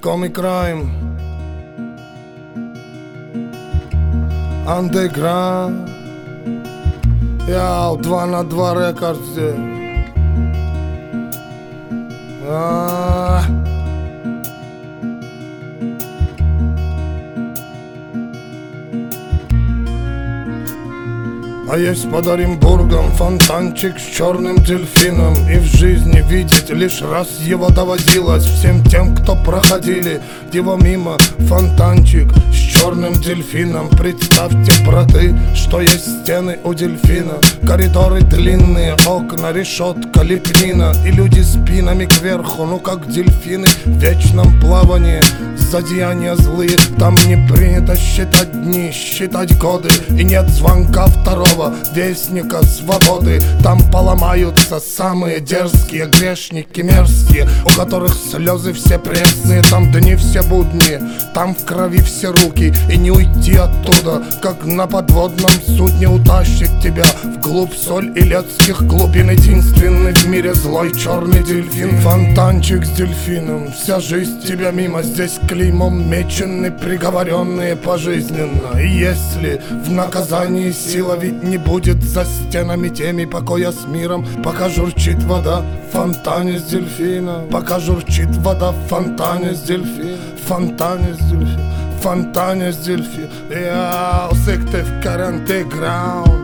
Comic Crime, Underground, Яу, 2 на 2 рекордс. А есть под Оренбургом фонтанчик с черным дельфином, и в жизни видеть лишь раз его доводилось всем тем, кто проходили его мимо. Фонтанчик с черным дельфином. Представьте, браты, что есть стены у дельфина, коридоры длинные, окна, решетка, лепнина, и люди спинами кверху, ну как дельфины в вечном плавании. Зодеяния злые, там не принято считать дни, считать годы, и нет звонка второго вестника свободы. Там поломаются самые дерзкие грешники мерзкие, у которых слезы все пресные. Там дни все будни, там в крови все руки, и не уйти оттуда, как на подводном судне утащит тебя вглубь соль и летских глубин. Единственный в мире злой черный дельфин. Фонтанчик с дельфином, вся жизнь тебя мимо. Здесь клеймом мечены приговоренные пожизненно. И если в наказании сила, ведь не будет за стенами теми покоя с миром, пока журчит вода в фонтане с дельфином. Пока журчит вода в фонтане с дельфином. Фонтане с дельфином. Фонтане с дельфином. Яу, сектив карантеграунд.